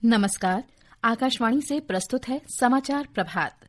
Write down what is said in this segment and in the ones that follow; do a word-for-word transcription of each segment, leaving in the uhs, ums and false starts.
नमस्कार। आकाशवाणी से प्रस्तुत है समाचार प्रभात।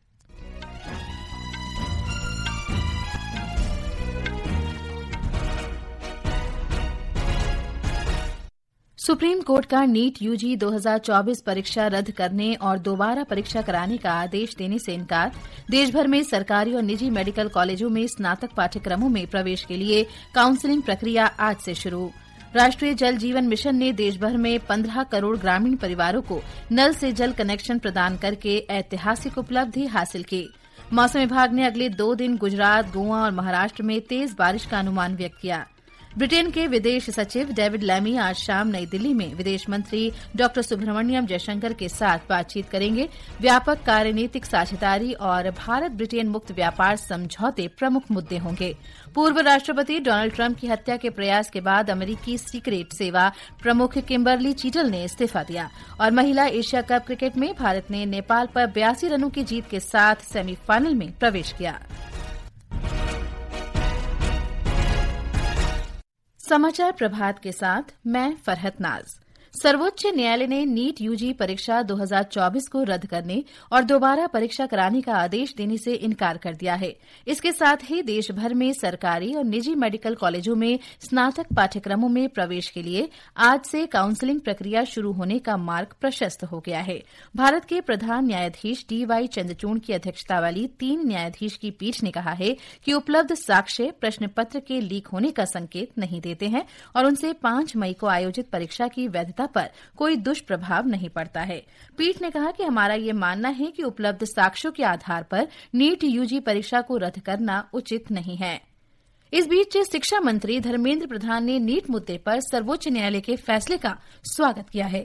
सुप्रीम कोर्ट का नीट यूजी दो हज़ार चौबीस परीक्षा रद्द करने और दोबारा परीक्षा कराने का आदेश देने से इनकार। देशभर में सरकारी और निजी मेडिकल कॉलेजों में स्नातक पाठ्यक्रमों में प्रवेश के लिए काउंसलिंग प्रक्रिया आज से शुरू। राष्ट्रीय जल जीवन मिशन ने देशभर में पंद्रह करोड़ ग्रामीण परिवारों को नल से जल कनेक्शन प्रदान करके ऐतिहासिक उपलब्धि हासिल की। मौसम विभाग ने अगले दो दिन गुजरात, गोवा और महाराष्ट्र में तेज बारिश का अनुमान व्यक्त किया। ब्रिटेन के विदेश सचिव डेविड लैमी आज शाम नई दिल्ली में विदेश मंत्री डॉ सुब्रमण्यम जयशंकर के साथ बातचीत करेंगे। व्यापक कार्यनीतिक साझेदारी और भारत ब्रिटेन मुक्त व्यापार समझौते प्रमुख मुद्दे होंगे। पूर्व राष्ट्रपति डोनाल्ड ट्रंप की हत्या के प्रयास के बाद अमेरिकी सीक्रेट सेवा प्रमुख किम्बरली चीटल ने इस्तीफा दिया और महिला एशिया कप क्रिकेट में भारत ने नेपाल पर बयासी रनों की जीत के साथ सेमीफाइनल में प्रवेश किया। समाचार प्रभात के साथ मैं फरहत नाज। सर्वोच्च न्यायालय ने नीट यूजी परीक्षा दो हज़ार चौबीस को रद्द करने और दोबारा परीक्षा कराने का आदेश देने से इनकार कर दिया है। इसके साथ ही देश भर में सरकारी और निजी मेडिकल कॉलेजों में स्नातक पाठ्यक्रमों में प्रवेश के लिए आज से काउंसलिंग प्रक्रिया शुरू होने का मार्ग प्रशस्त हो गया है। भारत के प्रधान न्यायाधीश डी वाई चंद्रचूड़ की अध्यक्षता वाली तीन न्यायाधीश की पीठ ने कहा है कि उपलब्ध साक्ष्य प्रश्न पत्र के लीक होने का संकेत नहीं देते हैं और उनसे पांच मई को आयोजित परीक्षा की वैधता पर कोई दुष्प्रभाव नहीं पड़ता है। पीठ ने कहा कि हमारा ये मानना है कि उपलब्ध साक्ष्यों के आधार पर नीट यूजी परीक्षा को रद्द करना उचित नहीं है। इस बीच शिक्षा मंत्री धर्मेंद्र प्रधान ने नीट मुद्दे पर सर्वोच्च न्यायालय के फैसले का स्वागत किया है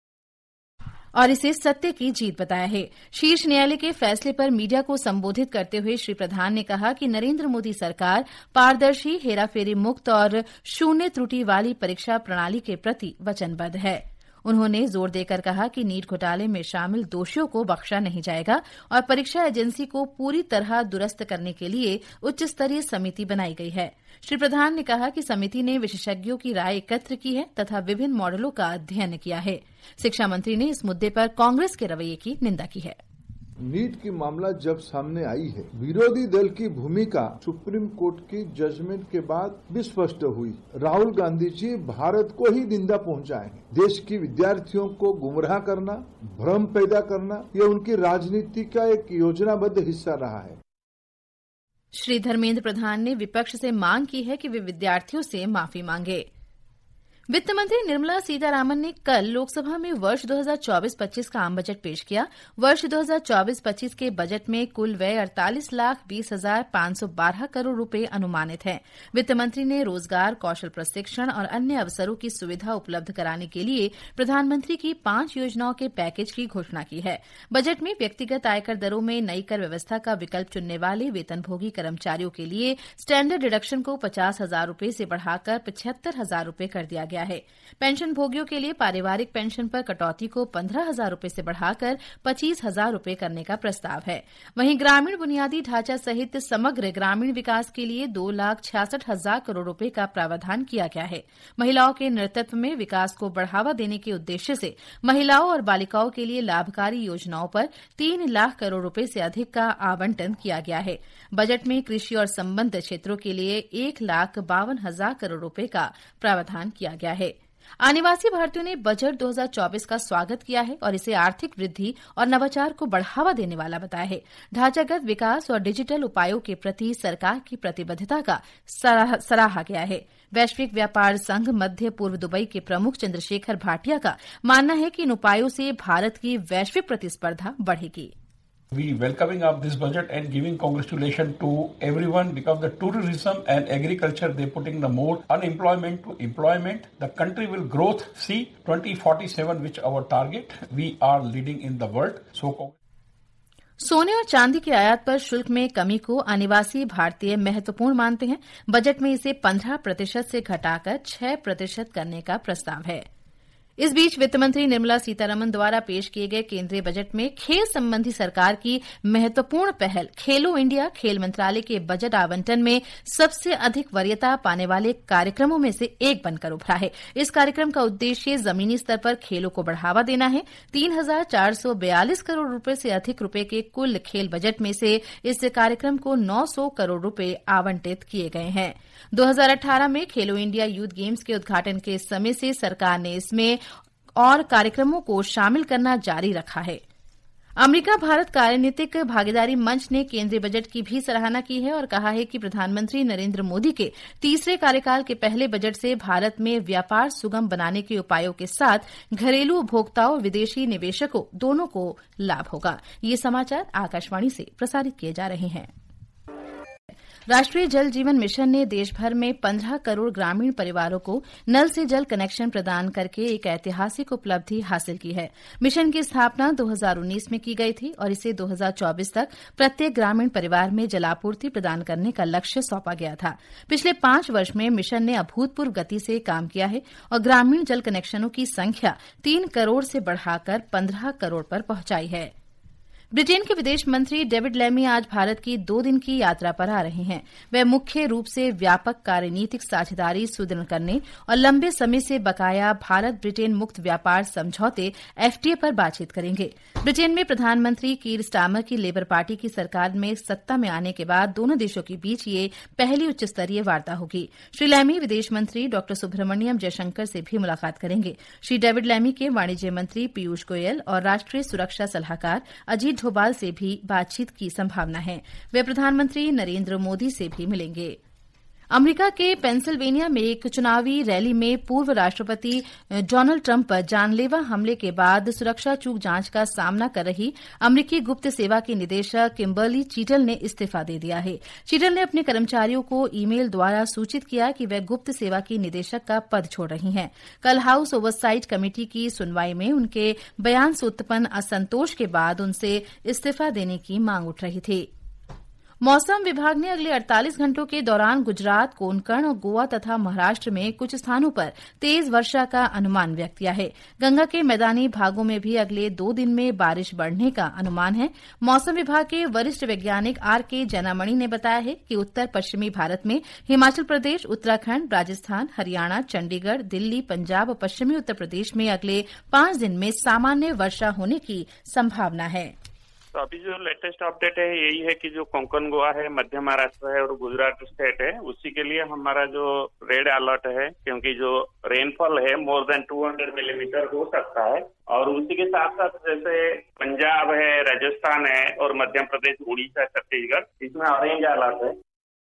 और इसे सत्य की जीत बताया है। शीर्ष न्यायालय के फैसले पर मीडिया को संबोधित करते हुए श्री प्रधान ने कहा कि नरेंद्र मोदी सरकार पारदर्शी, हेराफेरी मुक्त और शून्य त्रुटि वाली परीक्षा प्रणाली के प्रति वचनबद्ध है। उन्होंने जोर देकर कहा कि नीट घोटाले में शामिल दोषियों को बख्शा नहीं जाएगा और परीक्षा एजेंसी को पूरी तरह दुरुस्त करने के लिए उच्च स्तरीय समिति बनाई गई है। श्री प्रधान ने कहा कि समिति ने विशेषज्ञों की राय एकत्र की है तथा विभिन्न मॉडलों का अध्ययन किया है। शिक्षा मंत्री ने इस मुद्दे पर कांग्रेस के रवैये की निंदा की है। नीट की मामला जब सामने आई है, विरोधी दल की भूमिका सुप्रीम कोर्ट की जजमेंट के बाद भी स्पष्ट हुई। राहुल गांधी जी भारत को ही निंदा पहुंचाए हैं। देश की विद्यार्थियों को गुमराह करना, भ्रम पैदा करना, यह उनकी राजनीति का एक योजनाबद्ध हिस्सा रहा है। श्री धर्मेंद्र प्रधान ने विपक्ष से मांग की है कि वे विद्यार्थियों से माफी मांगे। वित्त मंत्री निर्मला सीतारामन ने कल लोकसभा में वर्ष दो हज़ार चौबीस पच्चीस का आम बजट पेश किया। वर्ष दो हज़ार चौबीस पच्चीस के बजट में कुल व्यय अड़तालीस लाख बीस हजार पांच सौ बारह करोड़ रुपए अनुमानित है। वित्त मंत्री ने रोजगार, कौशल प्रशिक्षण और अन्य अवसरों की सुविधा उपलब्ध कराने के लिए प्रधानमंत्री की पांच योजनाओं के पैकेज की घोषणा की है। बजट में व्यक्तिगत आयकर दरों में नई कर व्यवस्था का विकल्प चुनने वाले वेतनभोगी कर्मचारियों के लिए स्टैंडर्ड डिडक्शन को पचास हजार रुपए से बढ़ाकर पचहत्तर हजार रुपए कर दिया गया है। पेंशन भोगियों के लिए पारिवारिक पेंशन पर कटौती को पंद्रह हजार रुपए से बढ़ाकर पच्चीस हजार रुपए करने का प्रस्ताव है। वहीं ग्रामीण बुनियादी ढांचा सहित समग्र ग्रामीण विकास के लिए दो लाख छियासठ हजार करोड़ रुपए का प्रावधान किया गया है। महिलाओं के नेतृत्व में विकास को बढ़ावा देने के उद्देश्य से महिलाओं और बालिकाओं के लिए लाभकारी योजनाओं पर तीन लाख करोड़ रुपए से अधिक का आवंटन किया गया है। बजट में कृषि और संबद्ध क्षेत्रों के लिए एक लाख बावन हजार करोड़ रुपए का प्रावधान किया गया है। अनिवासी भारतीयों ने बजट दो हज़ार चौबीस का स्वागत किया है और इसे आर्थिक वृद्धि और नवाचार को बढ़ावा देने वाला बताया है। ढांचागत विकास और डिजिटल उपायों के प्रति सरकार की प्रतिबद्धता का सराहा गया है। वैश्विक व्यापार संघ मध्य पूर्व दुबई के प्रमुख चंद्रशेखर भाटिया का मानना है कि इन उपायों से भारत की वैश्विक प्रतिस्पर्धा बढ़ेगी। We welcoming up this budget and giving congratulations to everyone because the tourism and agriculture they putting the more unemployment to employment. The country will growth. See twenty forty-seven which our target. We are leading in the world. So. सोने और चांदी की आयात पर शुल्क में कमी को अनिवासी भारतीय महत्वपूर्ण मानते हैं। बजट में इसे पंद्रह प्रतिशत से घटाकर छह प्रतिशत करने का प्रस्ताव है। इस बीच वित्त मंत्री निर्मला सीतारमण द्वारा पेश किए गए केंद्रीय बजट में खेल संबंधी सरकार की महत्वपूर्ण पहल खेलो इंडिया खेल मंत्रालय के बजट आवंटन में सबसे अधिक वरीयता पाने वाले कार्यक्रमों में से एक बनकर उभरा है। इस कार्यक्रम का उद्देश्य जमीनी स्तर पर खेलों को बढ़ावा देना है। तीन हजार चार सौ बयालीस करोड़ रुपए से अधिक रुपए के कुल खेल बजट में से इस कार्यक्रम को नौ सौ करोड़ रुपए आवंटित किए गए हैं। दो हजार अठारह में खेलो इंडिया यूथ गेम्स के उद्घाटन के समय से सरकार ने इसमें और कार्यक्रमों को शामिल करना जारी रखा है। अमेरिका भारत कार्यनीतिक भागीदारी मंच ने केंद्रीय बजट की भी सराहना की है और कहा है कि प्रधानमंत्री नरेंद्र मोदी के तीसरे कार्यकाल के पहले बजट से भारत में व्यापार सुगम बनाने के उपायों के साथ घरेलू उपभोक्ताओं और विदेशी निवेशकों दोनों को लाभ होगा। ये समाचार आकाशवाणी से प्रसारित किए जा रहे हैं। राष्ट्रीय जल जीवन मिशन ने देश भर में पंद्रह करोड़ ग्रामीण परिवारों को नल से जल कनेक्शन प्रदान करके एक ऐतिहासिक उपलब्धि हासिल की है। मिशन की स्थापना दो हजार उन्नीस में की गई थी और इसे दो हजार चौबीस तक प्रत्येक ग्रामीण परिवार में जलापूर्ति प्रदान करने का लक्ष्य सौंपा गया था। पिछले पांच वर्ष में मिशन ने अभूतपूर्व गति से काम किया है और ग्रामीण जल कनेक्शनों की संख्या तीन करोड़ से बढ़ाकर पंद्रह करोड़ पर पहुंचाई है। ब्रिटेन के विदेश मंत्री डेविड लेमी आज भारत की दो दिन की यात्रा पर आ रहे हैं। वे मुख्य रूप से व्यापक कार्यनीतिक साझेदारी सुदृढ़ करने और लंबे समय से बकाया भारत ब्रिटेन मुक्त व्यापार समझौते एफटीए पर बातचीत करेंगे। ब्रिटेन में प्रधानमंत्री कीर स्टारमर की लेबर पार्टी की सरकार में सत्ता में आने के बाद दोनों देशों के बीच ये पहली उच्च स्तरीय वार्ता होगी। श्री लेमी विदेश मंत्री डॉ सुब्रमण्यम जयशंकर से भी मुलाकात करेंगे। श्री डेविड लेमी के वाणिज्य मंत्री पीयूष गोयल और राष्ट्रीय सुरक्षा सलाहकार अजीत डोभाल से भी बातचीत की संभावना है। वे प्रधानमंत्री नरेंद्र मोदी से भी मिलेंगे। अमेरिका के पेंसिल्वेनिया में एक चुनावी रैली में पूर्व राष्ट्रपति डोनाल्ड ट्रंप पर जानलेवा हमले के बाद सुरक्षा चूक जांच का सामना कर रही अमेरिकी गुप्त सेवा की निदेशक किम्बर्ली चीटल ने इस्तीफा दे दिया है। चीटल ने अपने कर्मचारियों को ईमेल द्वारा सूचित किया कि वे गुप्त सेवा की निदेशक का पद छोड़ रही हैं। कल हाउस ओवरसाइट कमेटी की सुनवाई में उनके बयान से उत्पन्न असंतोष के बाद उनसे इस्तीफा देने की मांग उठ रही थी। मौसम विभाग ने अगले अड़तालीस घंटों के दौरान गुजरात, कोंकण और गोवा तथा महाराष्ट्र में कुछ स्थानों पर तेज वर्षा का अनुमान व्यक्त किया है। गंगा के मैदानी भागों में भी अगले दो दिन में बारिश बढ़ने का अनुमान है। मौसम विभाग के वरिष्ठ वैज्ञानिक आर के जैनामणि ने बताया है कि उत्तर पश्चिमी भारत में हिमाचल प्रदेश, उत्तराखंड, राजस्थान, हरियाणा, चंडीगढ़, दिल्ली, पंजाब और पश्चिमी उत्तर प्रदेश में अगले पांच दिन में सामान्य वर्षा होने की संभावना है। तो अभी जो लेटेस्ट अपडेट है यही है कि जो कोंकण, गोवा है, मध्य महाराष्ट्र है और गुजरात स्टेट है, उसी के लिए हमारा जो रेड अलर्ट है, क्योंकि जो रेनफॉल है मोर देन दो सौ मिलीमीटर हो सकता है। और उसी के साथ साथ जैसे पंजाब है, राजस्थान है और मध्य प्रदेश, उड़ीसा, छत्तीसगढ़, इसमें ऑरेंज अलर्ट है।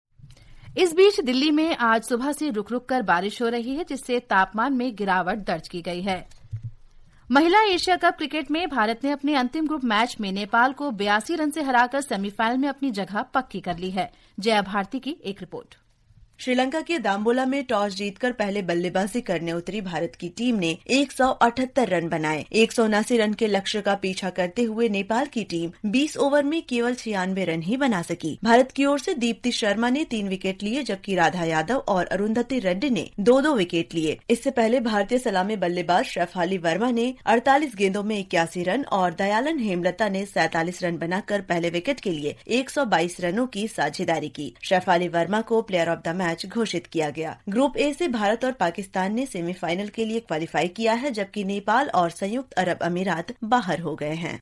इस बीच दिल्ली में आज सुबह से रुक रुक कर बारिश हो रही है, जिससे तापमान में गिरावट दर्ज की गई है। महिला एशिया कप क्रिकेट में भारत ने अपने अंतिम ग्रुप मैच में नेपाल को बयासी रन से हराकर सेमीफाइनल में अपनी जगह पक्की कर ली है। जया भारती की एक रिपोर्ट। श्रीलंका के दाम्बोला में टॉस जीतकर पहले बल्लेबाजी करने उतरी भारत की टीम ने एक सौ अठहत्तर रन बनाए। एक सौ उनासी रन के लक्ष्य का पीछा करते हुए नेपाल की टीम बीस ओवर में केवल छियानवे रन ही बना सकी। भारत की ओर से दीप्ति शर्मा ने तीन विकेट लिए, जबकि राधा यादव और अरुंधति रेड्डी ने दो दो विकेट लिए। इससे पहले भारतीय सलामी बल्लेबाज शेफाली वर्मा ने अड़तालीस गेंदों में इक्यासी रन और दयालन हेमलता ने सैंतालीस रन बनाकर पहले विकेट के लिए एक सौ बाईस रनों की साझेदारी की। शेफाली वर्मा को प्लेयर ऑफ द मैच घोषित किया गया। ग्रुप ए से भारत और पाकिस्तान ने सेमीफाइनल के लिए क्वालिफाई किया है, जबकि नेपाल और संयुक्त अरब अमीरात बाहर हो गए हैं।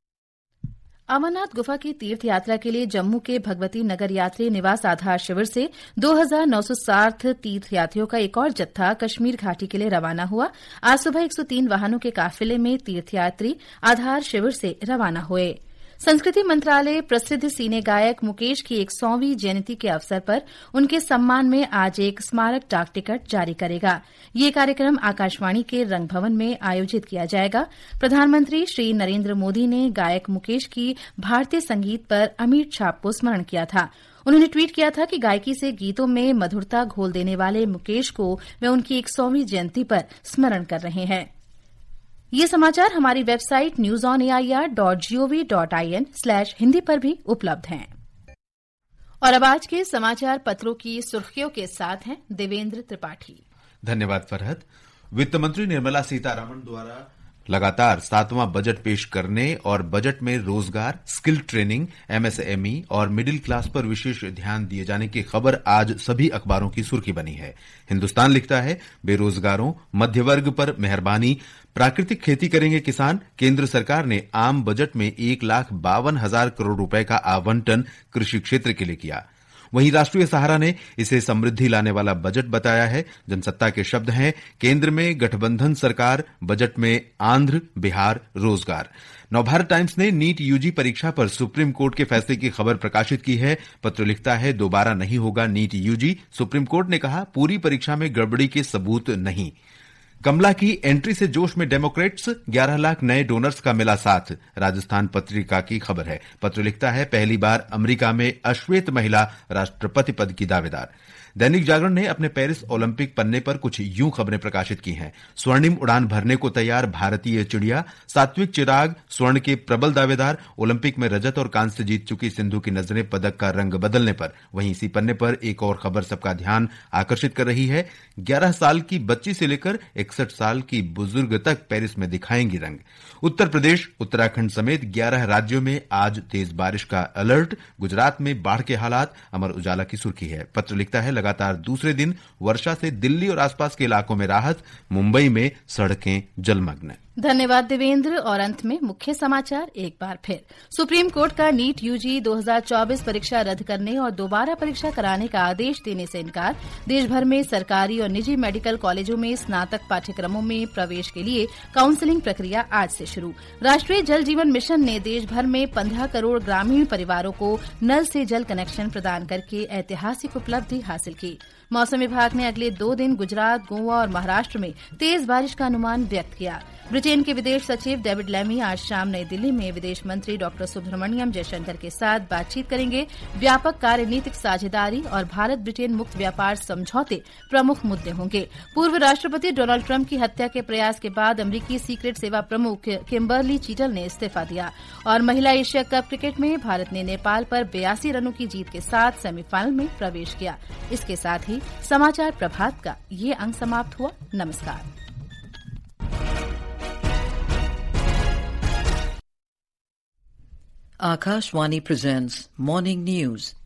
अमरनाथ गुफा की तीर्थ यात्रा के लिए जम्मू के भगवती नगर यात्री निवास आधार शिविर से दो हजार नौ सौ साठ तीर्थ यात्रियों का एक और जत्था कश्मीर घाटी के लिए रवाना हुआ। आज सुबह एक सौ तीन वाहनों के काफिले में तीर्थयात्री आधार शिविर से रवाना हुए। संस्कृति मंत्रालय प्रसिद्ध सिने गायक मुकेश की एक सौवीं जयंती के अवसर पर उनके सम्मान में आज एक स्मारक डाक टिकट जारी करेगा। ये कार्यक्रम आकाशवाणी के रंग भवन में आयोजित किया जाएगा। प्रधानमंत्री श्री नरेंद्र मोदी ने गायक मुकेश की भारतीय संगीत पर अमिट छाप को स्मरण किया था। उन्होंने ट्वीट किया था कि गायकी से गीतों में मधुरता घोल देने वाले मुकेश को वे उनकी एक सौवीं जयंती पर स्मरण कर रहे हैं। ये समाचार हमारी website news on A I R dot gov dot I N slash Hindi पर भी उपलब्ध हैं। और अब आज के समाचार पत्रों की सुर्खियों के साथ हैं देवेंद्र त्रिपाठी। धन्यवाद फरहत। वित्त मंत्री निर्मला सीतारमण द्वारा लगातार सातवां बजट पेश करने और बजट में रोजगार, स्किल ट्रेनिंग, एमएसएमई और मिडिल क्लास पर विशेष ध्यान दिए जाने की खबर आज सभी अखबारों की सुर्खी बनी है। हिंदुस्तान लिखता है, बेरोजगारों, मध्य वर्ग पर मेहरबानी, प्राकृतिक खेती करेंगे किसान। केंद्र सरकार ने आम बजट में एक लाख बावन हजार करोड़ रुपए का आवंटन कृषि क्षेत्र के लिए किया। वहीं राष्ट्रीय सहारा ने इसे समृद्धि लाने वाला बजट बताया है। जनसत्ता के शब्द हैं, केंद्र में गठबंधन सरकार, बजट में आंध्र, बिहार, रोजगार। नवभारत टाइम्स ने नीट यूजी परीक्षा पर सुप्रीम कोर्ट के फैसले की खबर प्रकाशित की है। पत्र लिखता है, दोबारा नहीं होगा नीट यूजी। सुप्रीम कोर्ट ने कहा, पूरी परीक्षा में गड़बड़ी के सबूत नहीं। कमला की एंट्री से जोश में डेमोक्रेट्स, ग्यारह लाख नए डोनर्स का मिला साथ। राजस्थान पत्रिका की खबर है। पत्र लिखता है, पहली बार अमेरिका में अश्वेत महिला राष्ट्रपति पद की दावेदार। दैनिक जागरण ने अपने पेरिस ओलंपिक पन्ने पर कुछ यूं खबरें प्रकाशित की हैं। स्वर्णिम उड़ान भरने को तैयार भारतीय चिड़िया, सात्विक चिराग स्वर्ण के प्रबल दावेदार। ओलंपिक में रजत और कांस्य जीत चुकी सिंधु की नजरें पदक का रंग बदलने पर। वहीं इसी पन्ने पर एक और खबर सबका ध्यान आकर्षित कर रही है। ग्यारह साल की बच्ची से लेकर इकसठ साल की बुजुर्ग तक पेरिस में दिखाएंगी रंग। उत्तर प्रदेश, उत्तराखंड समेत ग्यारह राज्यों में आज तेज बारिश का अलर्ट। गुजरात में बाढ़ के हालात। अमर उजाला की सुर्खी है। पत्र लिखता है, लगातार दूसरे दिन वर्षा से दिल्ली और आसपास के इलाकों में राहत। मुंबई में सड़कें जलमग्न। धन्यवाद देवेंद्र। और अंत में मुख्य समाचार एक बार फिर। सुप्रीम कोर्ट का नीट यूजी दो हज़ार चौबीस परीक्षा रद्द करने और दोबारा परीक्षा कराने का आदेश देने से इनकार। देश भर में सरकारी और निजी मेडिकल कॉलेजों में स्नातक पाठ्यक्रमों में प्रवेश के लिए काउंसलिंग प्रक्रिया आज से शुरू। राष्ट्रीय जल जीवन मिशन ने देश भर में पंद्रह करोड़ ग्रामीण परिवारों को नल से जल कनेक्शन प्रदान करके ऐतिहासिक उपलब्धि हासिल की। मौसम विभाग ने अगले दो दिन गुजरात, गोवा और महाराष्ट्र में तेज बारिश का अनुमान व्यक्त किया। ब्रिटेन के विदेश सचिव डेविड लैमी आज शाम नई दिल्ली में विदेश मंत्री डॉक्टर सुब्रमण्यम जयशंकर के साथ बातचीत करेंगे। व्यापक कार्यनीतिक साझेदारी और भारत ब्रिटेन मुक्त व्यापार समझौते प्रमुख मुद्दे होंगे। पूर्व राष्ट्रपति डोनाल्ड ट्रंप की हत्या के प्रयास के बाद अमरीकी सीक्रेट सेवा प्रमुख किम्बर्ली चीटल ने इस्तीफा दिया। और महिला एशिया कप क्रिकेट में भारत ने नेपाल पर बयासी रनों की जीत के साथ सेमीफाइनल में प्रवेश किया। इसके साथ ही समाचार प्रभात का ये अंक समाप्त हुआ। नमस्कार। Akashvani presents Morning News.